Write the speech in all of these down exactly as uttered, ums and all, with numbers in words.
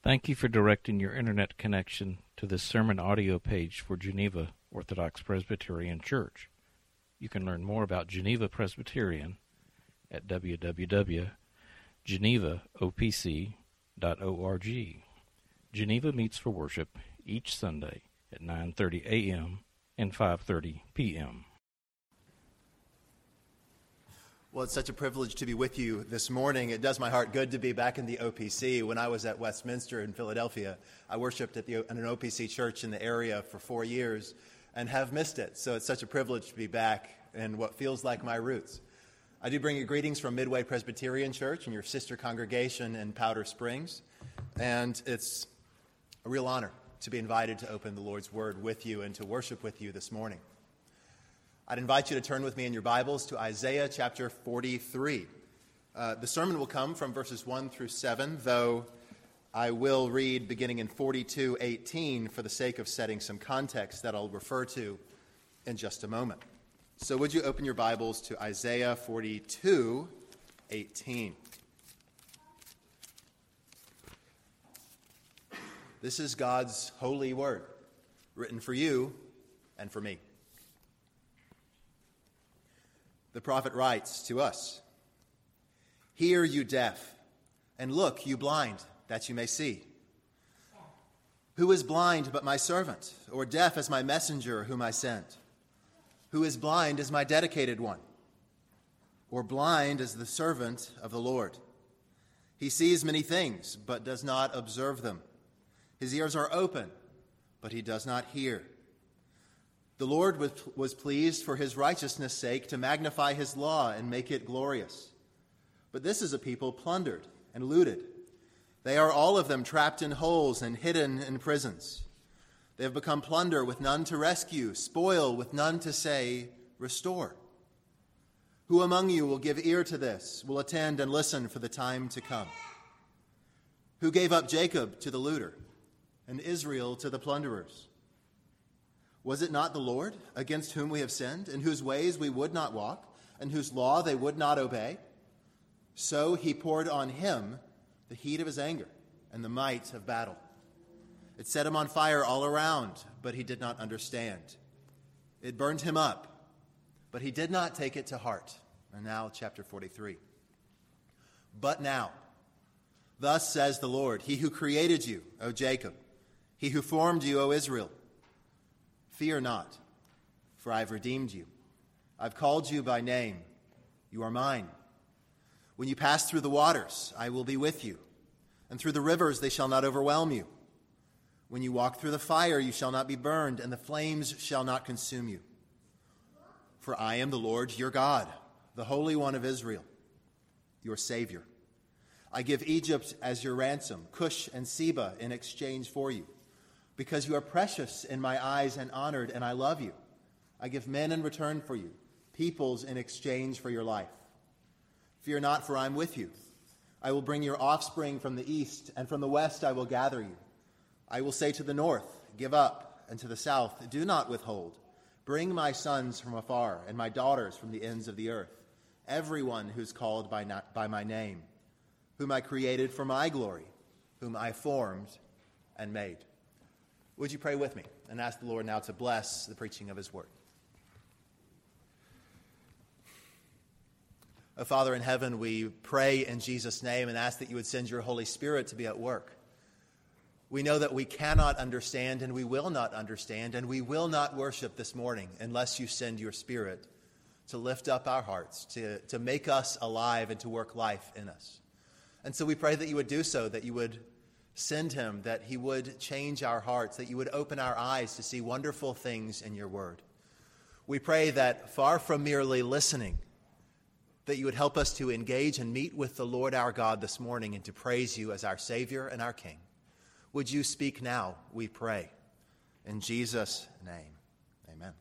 Thank you for directing your internet connection to this sermon audio page for Geneva Orthodox Presbyterian Church. You can learn more about Geneva Presbyterian at w w w dot geneva o p c dot org. Geneva meets for worship each Sunday at nine thirty a m and five thirty p m Well, it's such a privilege to be with you this morning. It does my heart good to be back in the O P C. When I was at Westminster in Philadelphia, I worshiped at, the, at an O P C church in the area for four years and have missed it. So it's such a privilege to be back in what feels like my roots. I do bring you greetings from Midway Presbyterian Church and your sister congregation in Powder Springs. And it's a real honor to be invited to open the Lord's Word with you and to worship with you this morning. I'd invite you to turn with me in your Bibles to Isaiah chapter forty-three. Uh, the sermon will come from verses one through seven, though I will read beginning in forty-two eighteen for the sake of setting some context that I'll refer to in just a moment. So would you open your Bibles to Isaiah forty-two eighteen. This is God's holy word, written for you and for me. The prophet writes to us, "Hear, you deaf, and look, you blind, that you may see. Who is blind but my servant, or deaf as my messenger whom I sent? Who is blind as my dedicated one, or blind as the servant of the Lord? He sees many things, but does not observe them. His ears are open, but he does not hear. The Lord was pleased for his righteousness' sake to magnify his law and make it glorious. But this is a people plundered and looted. They are all of them trapped in holes and hidden in prisons. They have become plunder with none to rescue, spoil with none to say, restore. Who among you will give ear to this, will attend and listen for the time to come? Who gave up Jacob to the looter and Israel to the plunderers? Was it not the Lord against whom we have sinned, in whose ways we would not walk, and whose law they would not obey? So he poured on him the heat of his anger and the might of battle. It set him on fire all around, but he did not understand. It burned him up, but he did not take it to heart." And now chapter forty-three. "But now, thus says the Lord, he who created you, O Jacob, he who formed you, O Israel, fear not, for I have redeemed you. I've called you by name. You are mine. When you pass through the waters, I will be with you, and through the rivers they shall not overwhelm you. When you walk through the fire, you shall not be burned, and the flames shall not consume you. For I am the Lord your God, the Holy One of Israel, your Savior. I give Egypt as your ransom, Cush and Seba in exchange for you. Because you are precious in my eyes and honored, and I love you. I give men in return for you, peoples in exchange for your life. Fear not, for I am with you. I will bring your offspring from the east, and from the west I will gather you. I will say to the north, give up, and to the south, do not withhold. Bring my sons from afar, and my daughters from the ends of the earth, everyone who's called by, na- by my name, whom I created for my glory, whom I formed and made." Would you pray with me and ask the Lord now to bless the preaching of his word? Oh, Father in heaven, we pray in Jesus' name and ask that you would send your Holy Spirit to be at work. We know that we cannot understand and we will not understand and we will not worship this morning unless you send your Spirit to lift up our hearts, to, to make us alive and to work life in us. And so we pray that you would do so, that you would send him, that he would change our hearts, that you would open our eyes to see wonderful things in your word. We pray that far from merely listening, that you would help us to engage and meet with the Lord our God this morning and to praise you as our Savior and our King. Would you speak now, we pray. In Jesus' name, amen.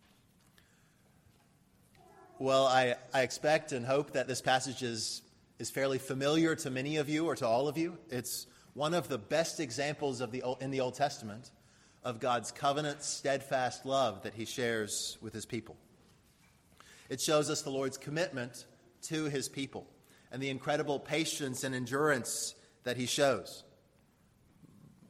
Well, I, I expect and hope that this passage is, is fairly familiar to many of you or to all of you. It's one of the best examples of the in the Old Testament of God's covenant, steadfast love that he shares with his people. It shows us the Lord's commitment to his people and the incredible patience and endurance that he shows.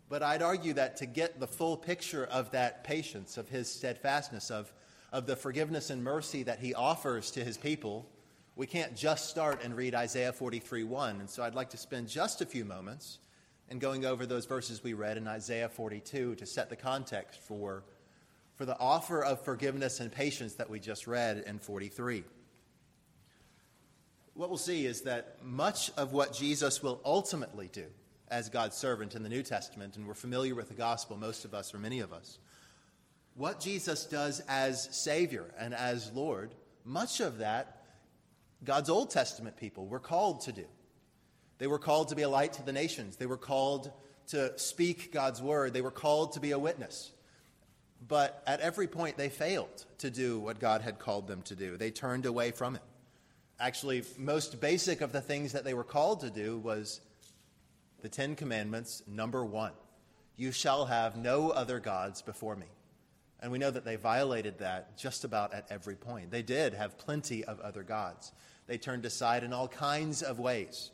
But I'd argue that to get the full picture of that patience, of his steadfastness, of, of the forgiveness and mercy that he offers to his people, we can't just start and read Isaiah forty-three one. And so I'd like to spend just a few moments in going over those verses we read in Isaiah forty-two to set the context for, for the offer of forgiveness and patience that we just read in forty-three. What we'll see is that much of what Jesus will ultimately do as God's servant in the New Testament, and we're familiar with the gospel, most of us or many of us, what Jesus does as Savior and as Lord, much of that God's Old Testament people were called to do. They were called to be a light to the nations. They were called to speak God's word. They were called to be a witness. But at every point they failed to do what God had called them to do. They turned away from it. Actually, most basic of the things that they were called to do was the Ten Commandments, number one. You shall have no other gods before me. And we know that they violated that just about at every point. They did have plenty of other gods. They turned aside in all kinds of ways.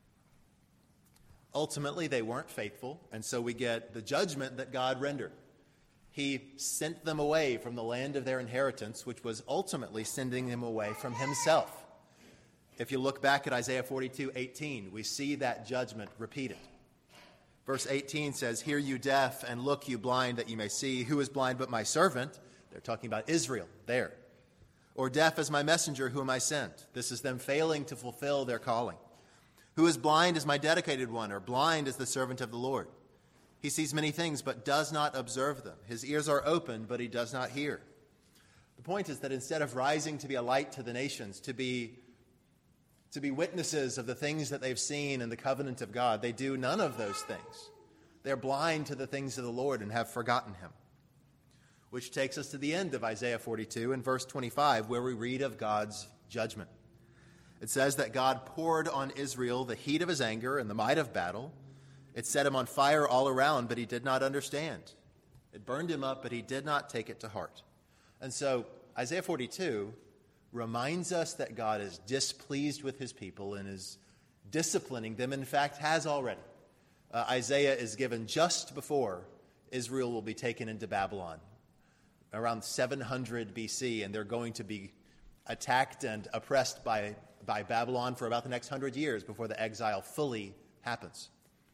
Ultimately, they weren't faithful, and so we get the judgment that God rendered. He sent them away from the land of their inheritance, which was ultimately sending them away from himself. If you look back at Isaiah forty-two eighteen, we see that judgment repeated. Verse eighteen says, "Hear you deaf, and look you blind, that you may see. Who is blind but my servant?" They're talking about Israel there. "Or deaf as my messenger whom I sent." This is them failing to fulfill their calling. "Who is blind as my dedicated one, or blind as the servant of the Lord? He sees many things, but does not observe them. His ears are open, but he does not hear." The point is that instead of rising to be a light to the nations, to be to be witnesses of the things that they've seen in the covenant of God, they do none of those things. They're blind to the things of the Lord and have forgotten him. Which takes us to the end of Isaiah forty-two in verse twenty-five, where we read of God's judgment. It says that God poured on Israel the heat of his anger and the might of battle. It set him on fire all around, but he did not understand. It burned him up, but he did not take it to heart. And so Isaiah forty-two reminds us that God is displeased with his people and is disciplining them, in fact, has already. Uh, Isaiah is given just before Israel will be taken into Babylon, around seven hundred B C, and they're going to be attacked and oppressed by, by Babylon for about the next hundred years before the exile fully happens.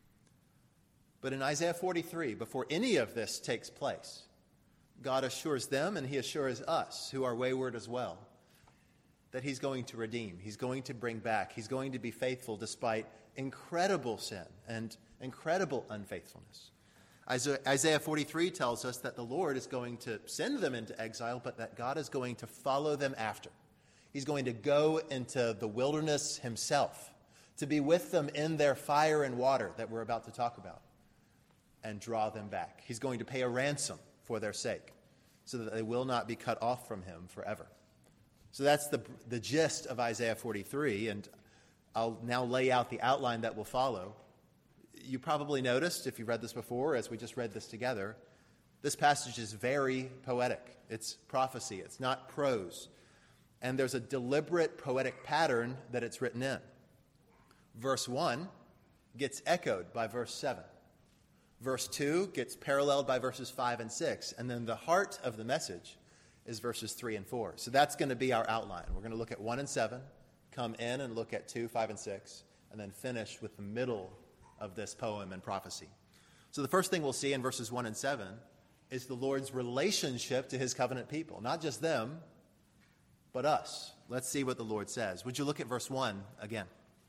But in Isaiah forty-three, before any of this takes place, God assures them, and he assures us, who are wayward as well, that he's going to redeem, he's going to bring back, he's going to be faithful despite incredible sin and incredible unfaithfulness. Isaiah forty-three tells us that the Lord is going to send them into exile, but that God is going to follow them after. He's going to go into the wilderness himself, to be with them in their fire and water that we're about to talk about, and draw them back. He's going to pay a ransom for their sake, so that they will not be cut off from him forever. So that's the, the gist of Isaiah forty-three, and I'll now lay out the outline that will follow. You probably noticed, if you've read this before, as we just read this together, this passage is very poetic. It's prophecy. It's not prose. And there's a deliberate poetic pattern that it's written in. Verse one gets echoed by verse seven. Verse two gets paralleled by verses five and six. And then the heart of the message is verses three and four. So that's going to be our outline. We're going to look at one and seven, come in and look at two, five, and six, and then finish with the middle of this poem and prophecy. So the first thing we'll see in verses one and seven is the Lord's relationship to his covenant people. Not just them, but us. Let's see what the Lord says. Would you look at verse one again?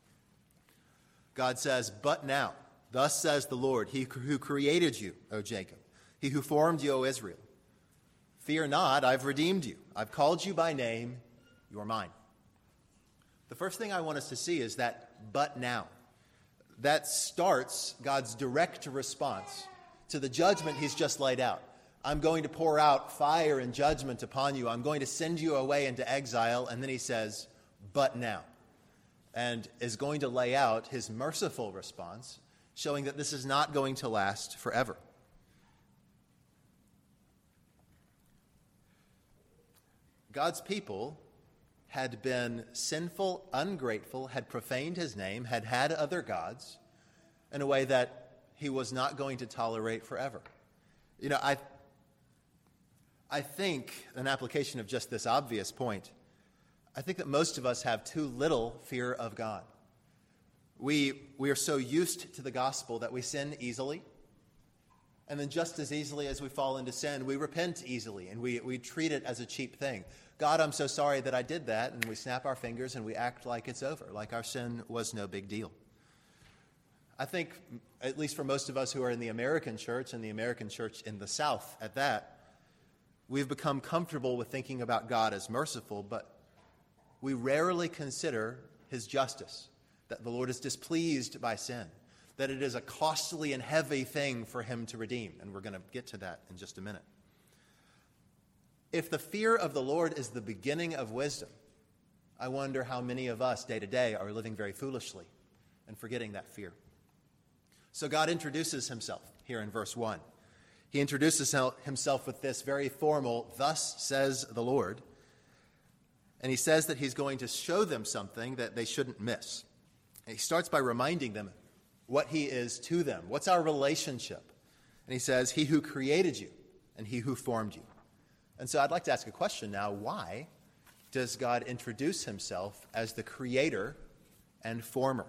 God says, "But now, thus says the Lord, he who created you, O Jacob, he who formed you, O Israel. Fear not, I've redeemed you. I've called you by name. You are mine." The first thing I want us to see is that "but now." That starts God's direct response to the judgment he's just laid out. I'm going to pour out fire and judgment upon you. I'm going to send you away into exile. And then he says, "but now," and is going to lay out his merciful response, showing that this is not going to last forever. God's people had been sinful, ungrateful, had profaned his name, had had other gods in a way that he was not going to tolerate forever. You know, I, I think an application of just this obvious point, I think that most of us have too little fear of God. We, we are so used to the gospel that we sin easily. And then just as easily as we fall into sin, we repent easily and we, we treat it as a cheap thing. God, I'm so sorry that I did that. And we snap our fingers and we act like it's over, like our sin was no big deal. I think, at least for most of us who are in the American church and the American church in the South at that, we've become comfortable with thinking about God as merciful, but we rarely consider his justice, that the Lord is displeased by sin, that it is a costly and heavy thing for him to redeem. And we're going to get to that in just a minute. If the fear of the Lord is the beginning of wisdom, I wonder how many of us day to day are living very foolishly and forgetting that fear. So God introduces himself here in verse one. He introduces himself with this very formal, "Thus says the Lord." And he says that he's going to show them something that they shouldn't miss. And he starts by reminding them what he is to them. What's our relationship? And he says, "He who created you and he who formed you." And so I'd like to ask a question now. Why does God introduce himself as the creator and former?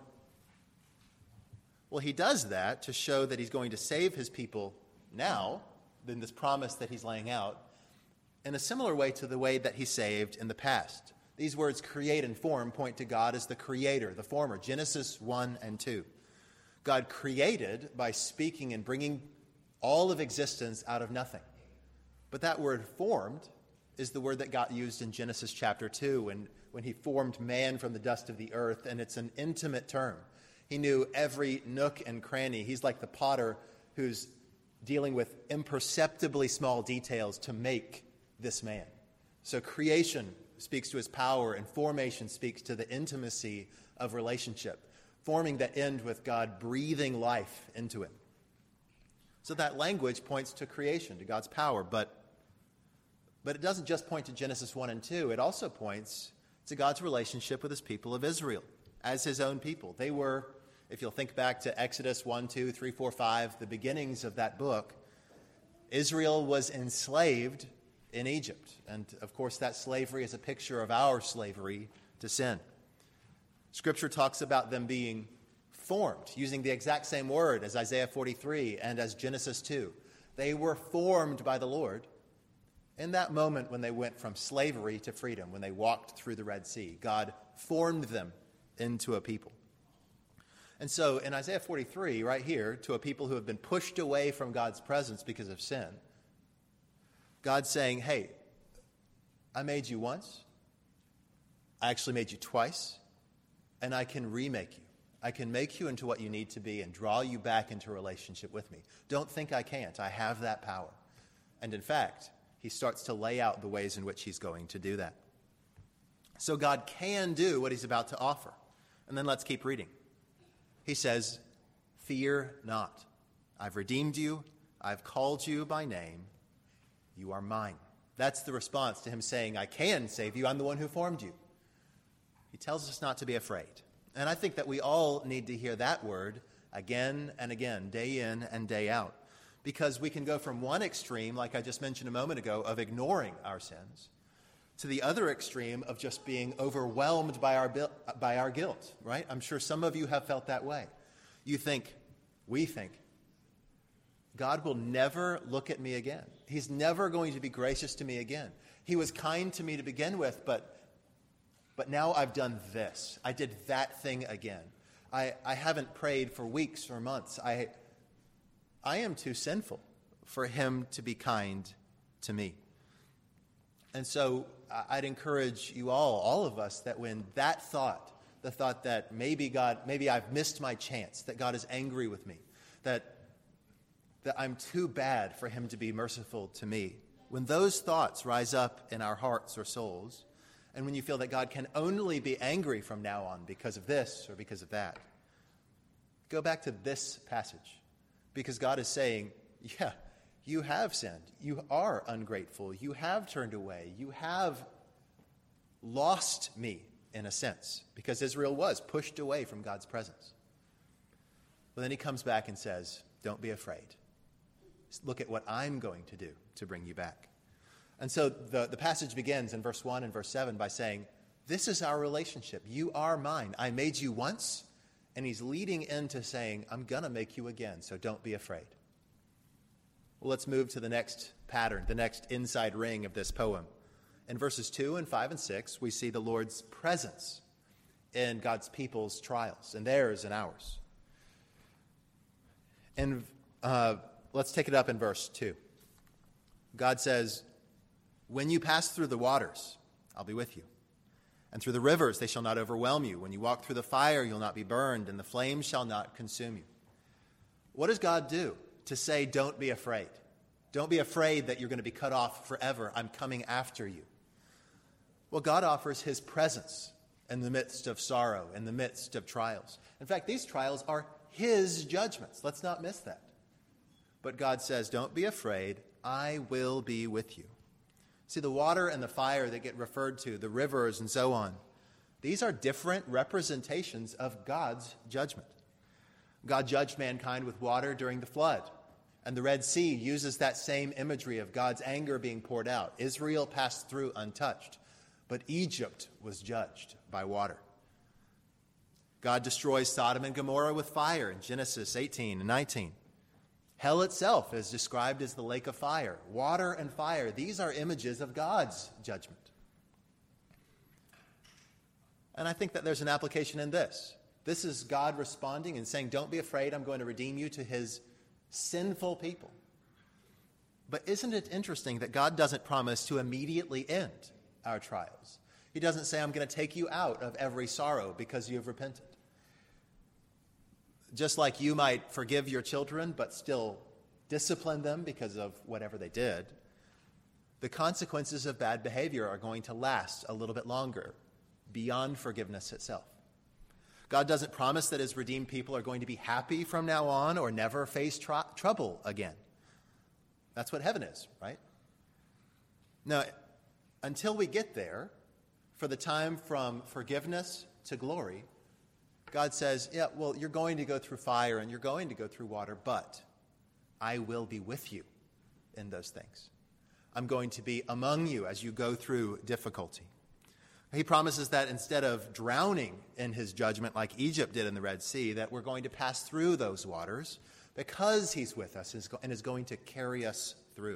Well, he does that to show that he's going to save his people now, in this promise that he's laying out, in a similar way to the way that he saved in the past. These words, create and form, point to God as the creator, the former. Genesis one and two. God created by speaking and bringing all of existence out of nothing. But that word formed is the word that got used in Genesis chapter two when, when he formed man from the dust of the earth, and it's an intimate term. He knew every nook and cranny. He's like the potter who's dealing with imperceptibly small details to make this man. So creation speaks to his power, and formation speaks to the intimacy of relationship, forming that end with God breathing life into him. So that language points to creation, to God's power, but, but it doesn't just point to Genesis one and two. It also points to God's relationship with his people of Israel as his own people. They were, if you'll think back to Exodus one, two, three, four, five, the beginnings of that book, Israel was enslaved in Egypt. And, of course, that slavery is a picture of our slavery to sin. Scripture talks about them being formed, using the exact same word as Isaiah forty-three and as Genesis two. They were formed by the Lord in that moment when they went from slavery to freedom, when they walked through the Red Sea. God formed them into a people. And so in Isaiah forty-three, right here, to a people who have been pushed away from God's presence because of sin, God's saying, hey, I made you once, I actually made you twice, and I can remake you. I can make you into what you need to be and draw you back into a relationship with me. Don't think I can't. I have that power. And in fact, he starts to lay out the ways in which he's going to do that. So God can do what he's about to offer. And then let's keep reading. He says, fear not. I've redeemed you. I've called you by name. You are mine. That's the response to him saying, I can save you. I'm the one who formed you. He tells us not to be afraid. And I think that we all need to hear that word again and again, day in and day out. Because we can go from one extreme, like I just mentioned a moment ago, of ignoring our sins, to the other extreme of just being overwhelmed by our by our guilt, right? I'm sure some of you have felt that way. You think, we think, God will never look at me again. He's never going to be gracious to me again. He was kind to me to begin with, but but now I've done this. I did that thing again. I, I haven't prayed for weeks or months. I I am too sinful for him to be kind to me. And so I'd encourage you all, all of us, that when that thought, the thought that maybe God, maybe I've missed my chance, that God is angry with me, that that I'm too bad for him to be merciful to me, when those thoughts rise up in our hearts or souls, and when you feel that God can only be angry from now on because of this or because of that, go back to this passage. Because God is saying, yeah, you have sinned. You are ungrateful. You have turned away. You have lost me, in a sense, because Israel was pushed away from God's presence. But then he comes back and says, Don't be afraid. Look at what I'm going to do to bring you back. And so the, the passage begins in verse one and verse seven by saying, this is our relationship. You are mine. I made you once. And he's leading into saying, I'm going to make you again, so don't be afraid. Well, let's move to the next pattern, the next inside ring of this poem. In verses two and five and six, we see the Lord's presence in God's people's trials, and theirs and ours. And uh, let's take it up in verse two. God says, when you pass through the waters, I'll be with you. And through the rivers, they shall not overwhelm you. When you walk through the fire, you'll not be burned, and the flames shall not consume you. What does God do to say, don't be afraid? Don't be afraid that you're going to be cut off forever. I'm coming after you. Well, God offers his presence in the midst of sorrow, in the midst of trials. In fact, these trials are his judgments. Let's not miss that. But God says, don't be afraid. I will be with you. See, the water and the fire that get referred to, the rivers and so on, these are different representations of God's judgment. God judged mankind with water during the flood, and the Red Sea uses that same imagery of God's anger being poured out. Israel passed through untouched, but Egypt was judged by water. God destroys Sodom and Gomorrah with fire in Genesis eighteen and nineteen. Hell itself is described as the lake of fire. Water and fire, these are images of God's judgment. And I think that there's an application in this. This is God responding and saying, don't be afraid, I'm going to redeem you to his sinful people. But isn't it interesting that God doesn't promise to immediately end our trials? He doesn't say, I'm going to take you out of every sorrow because you have repented. Just like you might forgive your children but still discipline them because of whatever they did, the consequences of bad behavior are going to last a little bit longer, beyond forgiveness itself. God doesn't promise that his redeemed people are going to be happy from now on or never face tr- trouble again. That's what heaven is, right? Now, until we get there, for the time from forgiveness to glory, God says, yeah, well, you're going to go through fire and you're going to go through water, but I will be with you in those things. I'm going to be among you as you go through difficulty. He promises that instead of drowning in his judgment like Egypt did in the Red Sea, that we're going to pass through those waters because he's with us and is going to carry us through.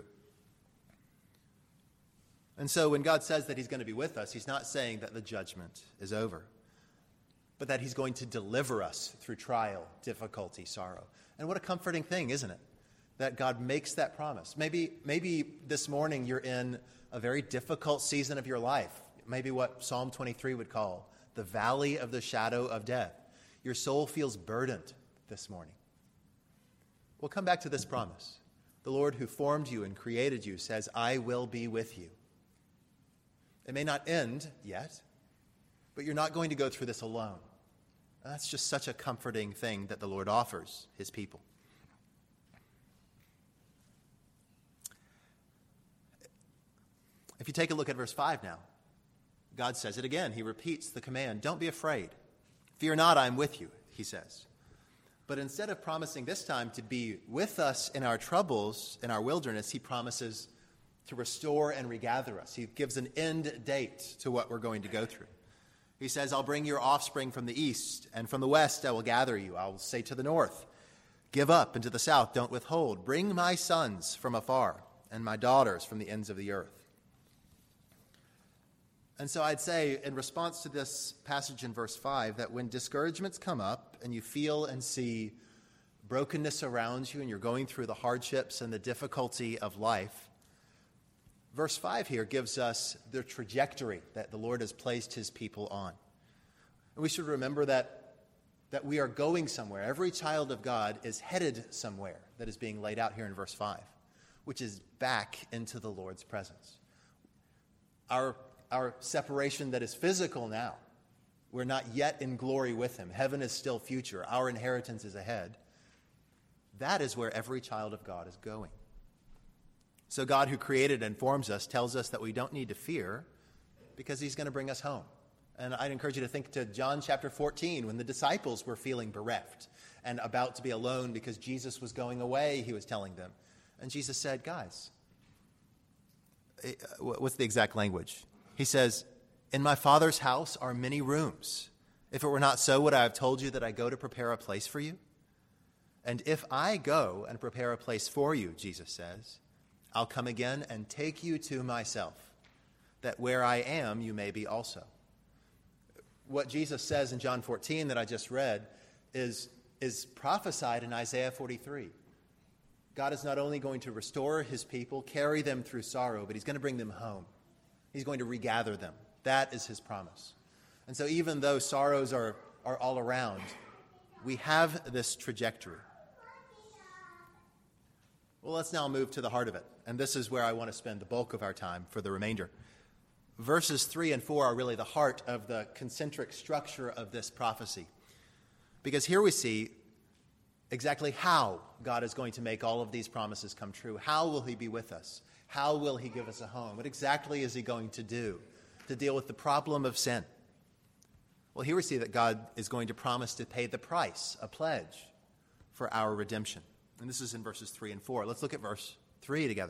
And so when God says that he's going to be with us, he's not saying that the judgment is over, but that he's going to deliver us through trial, difficulty, sorrow. And what a comforting thing, isn't it? That God makes that promise. Maybe, maybe this morning you're in a very difficult season of your life. Maybe what Psalm twenty-three would call the valley of the shadow of death. Your soul feels burdened this morning. Well, come back to this promise. The Lord who formed you and created you says, I will be with you. It may not end yet, but you're not going to go through this alone. And that's just such a comforting thing that the Lord offers his people. If you take a look at verse five now, God says it again. He repeats the command, don't be afraid. Fear not, I am with you, he says. But instead of promising this time to be with us in our troubles, in our wilderness, he promises to restore and regather us. He gives an end date to what we're going to go through. He says, I'll bring your offspring from the east, and from the west I will gather you. I will say to the north, give up, and to the south, don't withhold. Bring my sons from afar, and my daughters from the ends of the earth. And so I'd say, in response to this passage in verse five, that when discouragements come up, and you feel and see brokenness around you, and you're going through the hardships and the difficulty of life, verse five here gives us the trajectory that the Lord has placed his people on. And we should remember that, that we are going somewhere. Every child of God is headed somewhere that is being laid out here in verse five, which is back into the Lord's presence. Our, our separation that is physical now, we're not yet in glory with him. Heaven is still future. Our inheritance is ahead. That is where every child of God is going. So God, who created and forms us, tells us that we don't need to fear because he's going to bring us home. And I'd encourage you to think to John chapter fourteen, when the disciples were feeling bereft and about to be alone because Jesus was going away, he was telling them. And Jesus said, guys, what's the exact language? He says, in my Father's house are many rooms. If it were not so, would I have told you that I go to prepare a place for you? And if I go and prepare a place for you, Jesus says, I'll come again and take you to myself, that where I am, you may be also. What Jesus says in John fourteen that I just read is, is prophesied in Isaiah forty-three. God is not only going to restore his people, carry them through sorrow, but he's going to bring them home. He's going to regather them. That is his promise. And so even though sorrows are, are all around, we have this trajectory. Well, let's now move to the heart of it. And this is where I want to spend the bulk of our time for the remainder. Verses three and four are really the heart of the concentric structure of this prophecy. Because here we see exactly how God is going to make all of these promises come true. How will he be with us? How will he give us a home? What exactly is he going to do to deal with the problem of sin? Well, here we see that God is going to promise to pay the price, a pledge, for our redemption. And this is in verses three and four. Let's look at verse three together.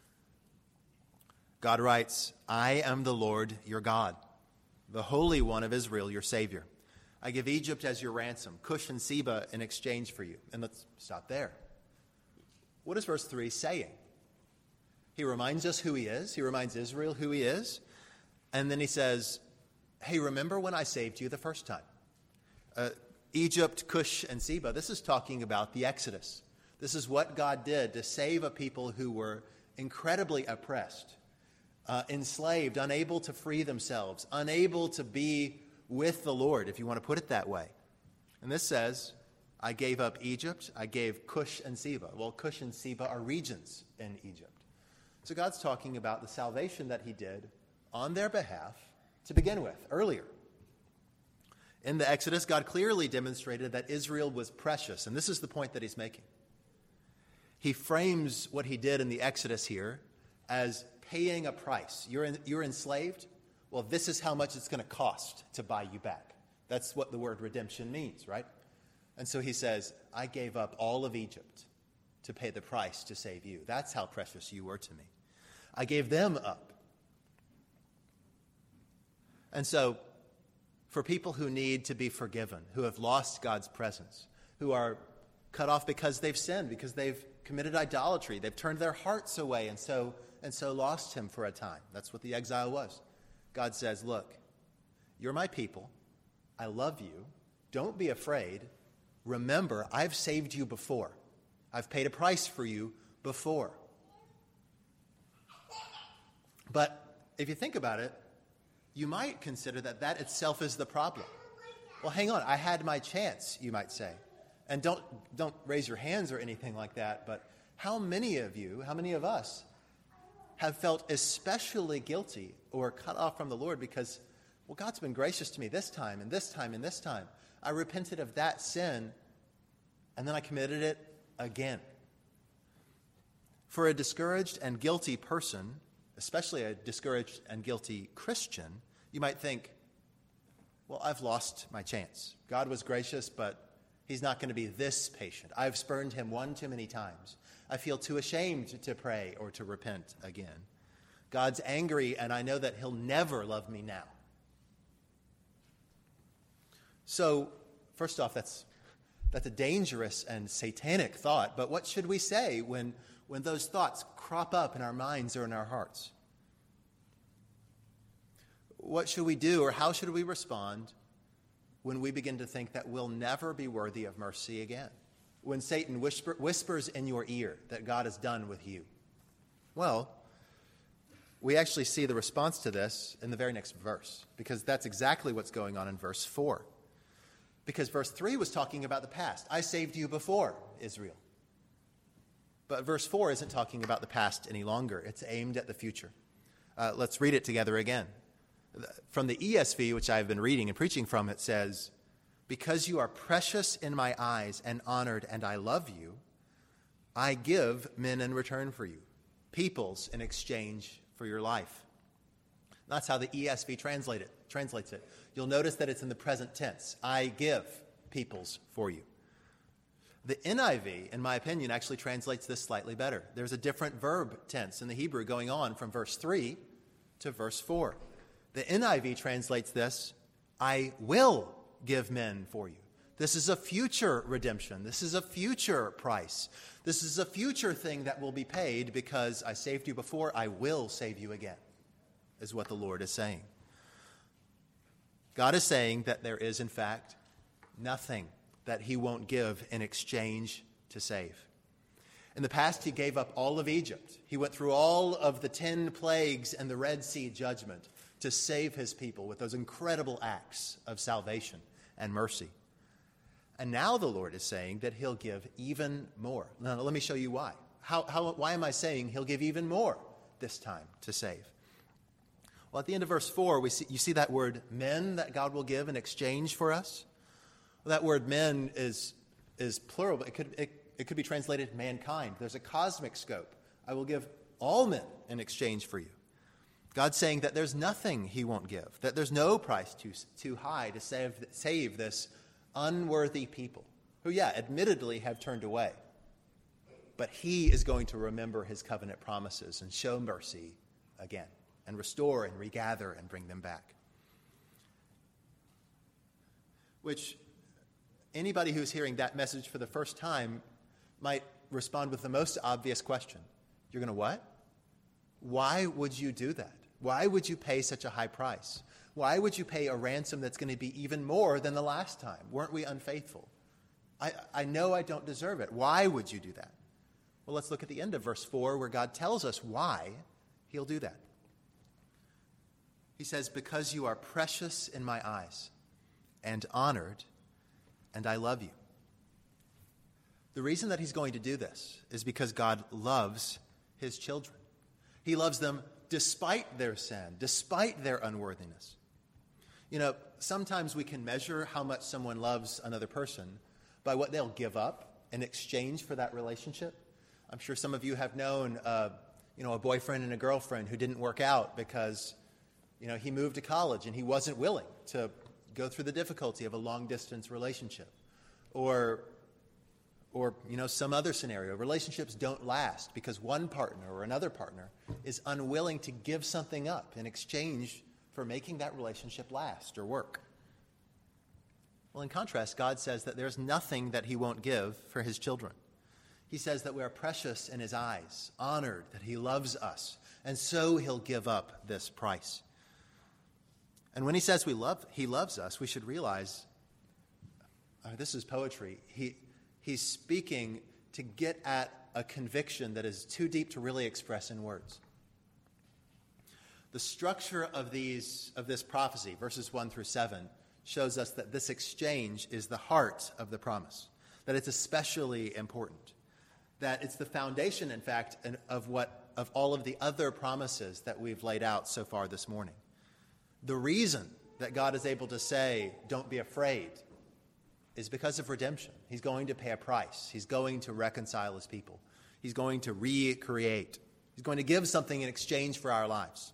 God writes, I am the Lord your God, the Holy One of Israel, your Savior. I give Egypt as your ransom, Cush and Seba in exchange for you. And let's stop there. What is verse three saying? He reminds us who he is. He reminds Israel who he is. And then he says, hey, remember when I saved you the first time? Uh, Egypt, Cush, and Seba. This is talking about the Exodus. This is what God did to save a people who were incredibly oppressed, uh, enslaved, unable to free themselves, unable to be with the Lord, if you want to put it that way. And this says, I gave up Egypt, I gave Cush and Seba. Well, Cush and Seba are regions in Egypt. So God's talking about the salvation that he did on their behalf to begin with, earlier. In the Exodus, God clearly demonstrated that Israel was precious, and this is the point that he's making. He frames what he did in the Exodus here as paying a price. You're, in, you're enslaved? Well, this is how much it's going to cost to buy you back. That's what the word redemption means, right? And so he says, I gave up all of Egypt to pay the price to save you. That's how precious you were to me. I gave them up. And so for people who need to be forgiven, who have lost God's presence, who are cut off because they've sinned, because they've committed idolatry, they've turned their hearts away and so and so lost him for a time. That's what the exile was. God says, look, you're my people. I love you. Don't be afraid. Remember, I've saved you before. I've paid a price for you before. But if you think about it, you might consider that that itself is the problem. Well, hang on. I had my chance, you might say. And don't, don't raise your hands or anything like that, but how many of you, how many of us have felt especially guilty or cut off from the Lord because, well, God's been gracious to me this time and this time and this time. I repented of that sin, and then I committed it again. For a discouraged and guilty person, especially a discouraged and guilty Christian, you might think, well, I've lost my chance. God was gracious, but he's not going to be this patient. I've spurned him one too many times. I feel too ashamed to pray or to repent again. God's angry, and I know that he'll never love me now. So, first off, that's that's a dangerous and satanic thought, but what should we say when, when those thoughts crop up in our minds or in our hearts? What should we do, or how should we respond when we begin to think that we'll never be worthy of mercy again? When Satan whisper, whispers in your ear that God is done with you? Well, we actually see the response to this in the very next verse, because that's exactly what's going on in verse four. Because verse three was talking about the past. I saved you before, Israel. But verse four isn't talking about the past any longer. It's aimed at the future. Uh, let's read it together again. From the E S V, which I've been reading and preaching from, it says, because you are precious in my eyes and honored, and I love you, I give men in return for you, peoples in exchange for your life. That's how the E S V translate it, translates it. You'll notice that it's in the present tense. I give peoples for you. The N I V, in my opinion, actually translates this slightly better. There's a different verb tense in the Hebrew going on from verse three to verse four. The N I V translates this, I will give men for you. This is a future redemption. This is a future price. This is a future thing that will be paid because I saved you before, I will save you again, is what the Lord is saying. God is saying that there is, in fact, nothing that he won't give in exchange to save. In the past, he gave up all of Egypt. He went through all of the ten plagues and the Red Sea judgment to save his people with those incredible acts of salvation and mercy. And now the Lord is saying that he'll give even more. Now, let me show you why. How, how, why am I saying he'll give even more this time to save? Well, at the end of verse four, we see, you see that word men that God will give in exchange for us? Well, that word men is, is plural, but it could, it, it could be translated mankind. There's a cosmic scope. I will give all men in exchange for you. God's saying that there's nothing he won't give, that there's no price too, too high to save, save this unworthy people who, yeah, admittedly have turned away. But he is going to remember his covenant promises and show mercy again and restore and regather and bring them back. Which anybody who's hearing that message for the first time might respond with the most obvious question. You're going to what? Why would you do that? Why would you pay such a high price? Why would you pay a ransom that's going to be even more than the last time? Weren't we unfaithful? I, I know I don't deserve it. Why would you do that? Well, let's look at the end of verse four where God tells us why he'll do that. He says, because you are precious in my eyes and honored, and I love you. The reason that he's going to do this is because God loves his children. He loves them despite their sin, despite their unworthiness. You know, sometimes we can measure how much someone loves another person by what they'll give up in exchange for that relationship. I'm sure some of you have known, uh, you know, a boyfriend and a girlfriend who didn't work out because, you know, he moved to college and he wasn't willing to go through the difficulty of a long-distance relationship. Or, or, you know, some other scenario. Relationships don't last because one partner or another partner is unwilling to give something up in exchange for making that relationship last or work. Well, in contrast, God says that there's nothing that he won't give for his children. He says that we are precious in his eyes, honored, that he loves us, and so he'll give up this price. And when he says we love, he loves us, we should realize, uh, this is poetry. He, he's speaking to get at a conviction that is too deep to really express in words. The structure of these of this prophecy, verses one through seven, shows us that this exchange is the heart of the promise, that it's especially important, that it's the foundation, in fact, of what of all of the other promises that we've laid out so far this morning. The reason that God is able to say, don't be afraid, is because of redemption. He's going to pay a price. He's going to reconcile his people. He's going to recreate. He's going to give something in exchange for our lives.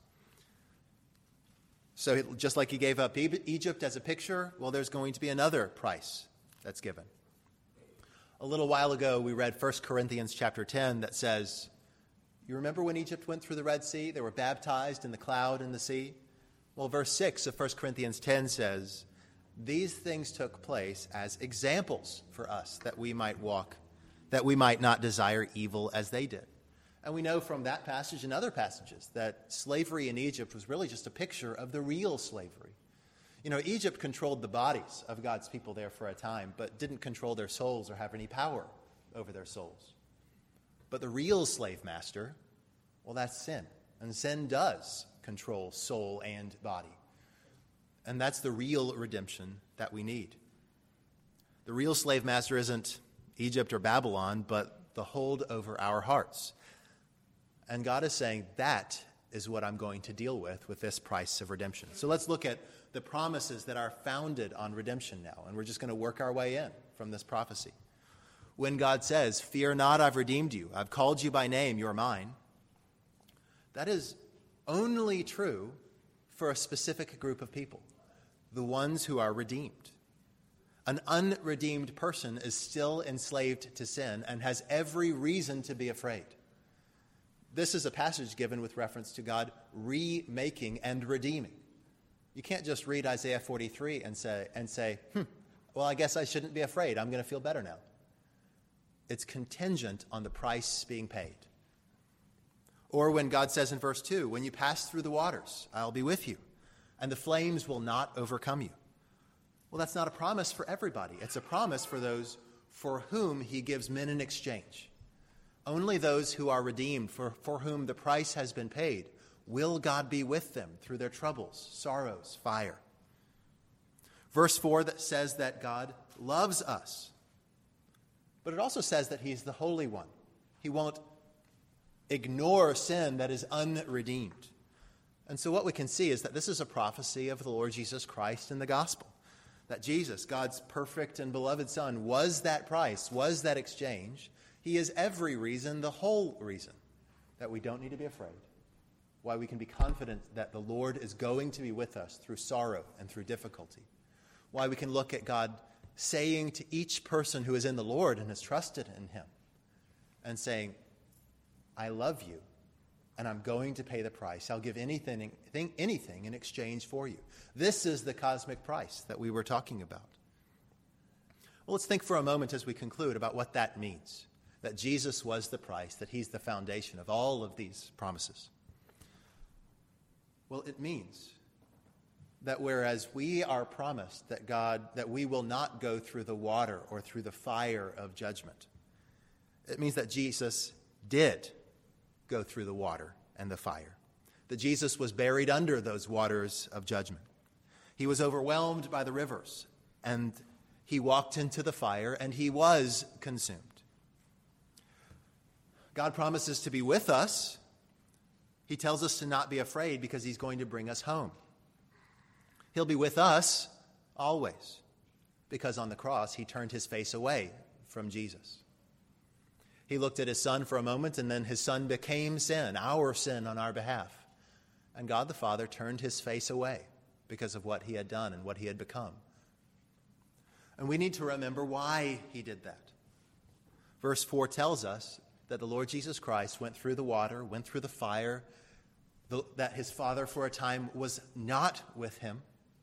So just like he gave up Egypt as a picture, well, there's going to be another price that's given. A little while ago, we read First Corinthians chapter ten that says, you remember when Egypt went through the Red Sea? They were baptized in the cloud in the sea. Well, verse six of First Corinthians ten says, these things took place as examples for us that we might walk, that we might not desire evil as they did. And we know from that passage and other passages that slavery in Egypt was really just a picture of the real slavery. You know, Egypt controlled the bodies of God's people there for a time, but didn't control their souls or have any power over their souls. But the real slave master, well, that's sin. And sin does control soul and body. And that's the real redemption that we need. The real slave master isn't Egypt or Babylon, but the hold over our hearts. And God is saying, that is what I'm going to deal with with this price of redemption. So let's look at the promises that are founded on redemption now. And we're just going to work our way in from this prophecy. When God says, fear not, I've redeemed you. I've called you by name, you're mine. That is only true for a specific group of people, the ones who are redeemed. An unredeemed person is still enslaved to sin and has every reason to be afraid. This is a passage given with reference to God remaking and redeeming. You can't just read Isaiah forty-three and say, and say, hmm, well, I guess I shouldn't be afraid. I'm going to feel better now. It's contingent on the price being paid. Or when God says in verse two, when you pass through the waters, I'll be with you, and the flames will not overcome you. Well, that's not a promise for everybody. It's a promise for those for whom he gives men in exchange. Only those who are redeemed, for, for whom the price has been paid, will God be with them through their troubles, sorrows, fire. Verse four that says that God loves us. But it also says that he's the Holy One. He won't ignore sin that is unredeemed. And so what we can see is that this is a prophecy of the Lord Jesus Christ in the gospel. That Jesus, God's perfect and beloved Son, was that price, was that exchange. He is every reason, the whole reason, that we don't need to be afraid. Why we can be confident that the Lord is going to be with us through sorrow and through difficulty. Why we can look at God saying to each person who is in the Lord and has trusted in him and saying, I love you, and I'm going to pay the price. I'll give anything, anything in exchange for you. This is the cosmic price that we were talking about. Well, let's think for a moment as we conclude about what that means, that Jesus was the price, that he's the foundation of all of these promises. Well, it means that whereas we are promised that God, that we will not go through the water or through the fire of judgment, it means that Jesus did go through the water and the fire. That Jesus was buried under those waters of judgment. He was overwhelmed by the rivers, and he walked into the fire, and he was consumed. God promises to be with us. He tells us to not be afraid because he's going to bring us home. He'll be with us always because on the cross he turned his face away from Jesus. He looked at his Son for a moment, and then his Son became sin, our sin on our behalf. And God the Father turned his face away because of what he had done and what he had become. And we need to remember why he did that. Verse four tells us that the Lord Jesus Christ went through the water, went through the fire, that his Father for a time was not with him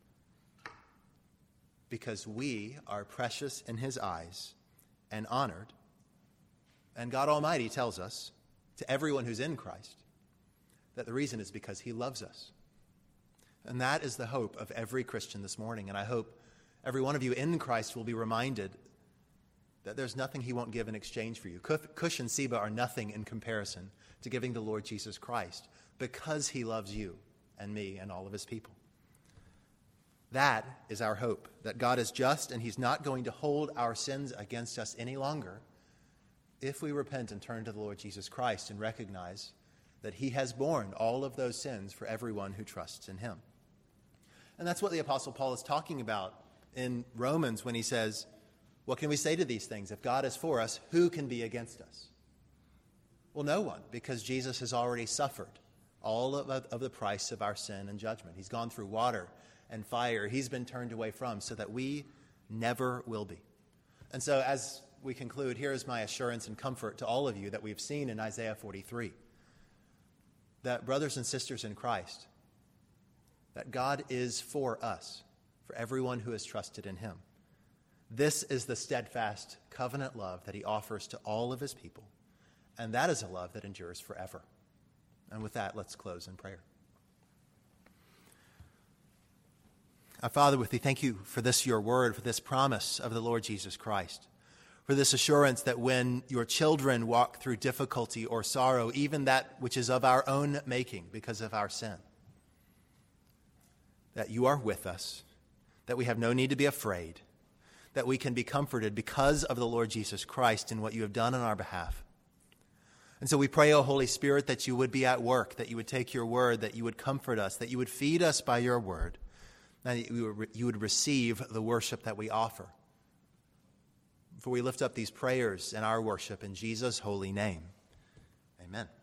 because we are precious in his eyes and honored. And God Almighty tells us, to everyone who's in Christ, that the reason is because he loves us. And that is the hope of every Christian this morning. And I hope every one of you in Christ will be reminded that there's nothing he won't give in exchange for you. Cush and Seba are nothing in comparison to giving the Lord Jesus Christ because he loves you and me and all of his people. That is our hope, that God is just and he's not going to hold our sins against us any longer if we repent and turn to the Lord Jesus Christ and recognize that he has borne all of those sins for everyone who trusts in him. And that's what the Apostle Paul is talking about in Romans when he says, what can we say to these things? If God is for us, who can be against us? Well, no one, because Jesus has already suffered all of, of the price of our sin and judgment. He's gone through water and fire. He's been turned away from so that we never will be. And so as we conclude, here is my assurance and comfort to all of you that we've seen in Isaiah forty-three. That brothers and sisters in Christ, that God is for us, for everyone who has trusted in him. This is the steadfast covenant love that he offers to all of his people. And that is a love that endures forever. And with that, let's close in prayer. Our Father, with thee, thank you for this, your word, for this promise of the Lord Jesus Christ, for this assurance that when your children walk through difficulty or sorrow, even that which is of our own making because of our sin, that you are with us, that we have no need to be afraid, that we can be comforted because of the Lord Jesus Christ and what you have done on our behalf. And so we pray, O Holy Spirit, that you would be at work, that you would take your word, that you would comfort us, that you would feed us by your word, and that you would receive the worship that we offer. For we lift up these prayers in our worship in Jesus' holy name. Amen.